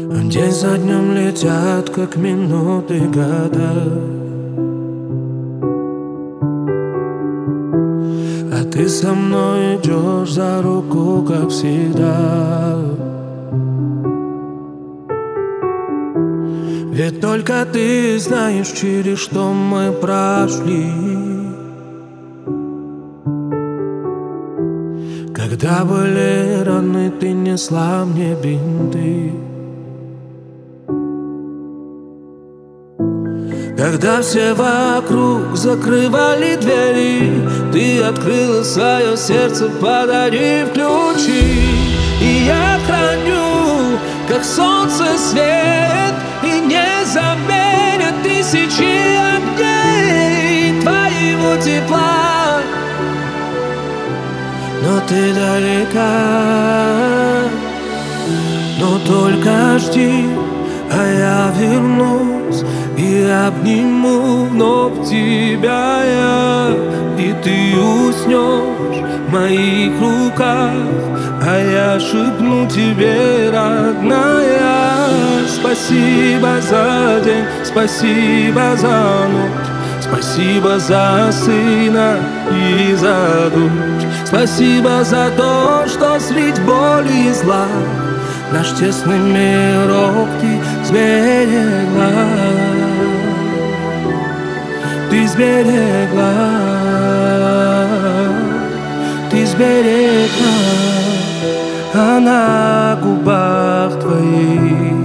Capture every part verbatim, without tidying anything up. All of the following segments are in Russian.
День за днем летят, как минуты, года, а ты со мной идешь за руку, как всегда. Ведь только ты знаешь, через что мы прошли. Когда были раны, ты несла мне бинты. Когда все вокруг закрывали двери, ты открыла свое сердце, подарив ключи. И я храню, как солнце, свет, и не заменят тысячи огней твоего тепла. Но ты далека, но только жди, а я вернусь и обниму вновь тебя я. И ты уснешь в моих руках, а я шепну тебе, родная: спасибо за день, спасибо за ночь, спасибо за сына и за дочь. Спасибо за то, что средь боли и зла наш тесный мирок ты сберегла. Ты сберегла, ты сберегла, а на губах твоих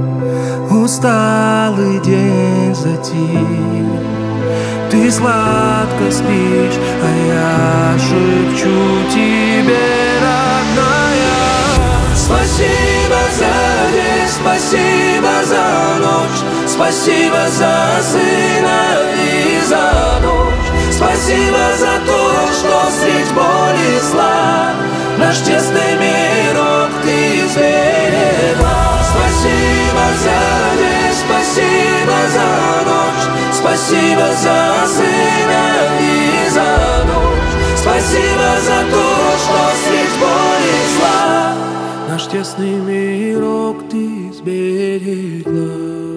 усталый день затих. Ты сладко спишь, а я шепчу тебе, родная: спасибо за день, спасибо за ночь, спасибо за сына и за дочь. Спасибо за то, что средь боли и зла наш тесный мирок ты сберегла. Спасибо за день, спасибо за ночь, спасибо за сына и за дочь. Спасибо за то, что средь боли и зла наш тесный мирок ты сберегла.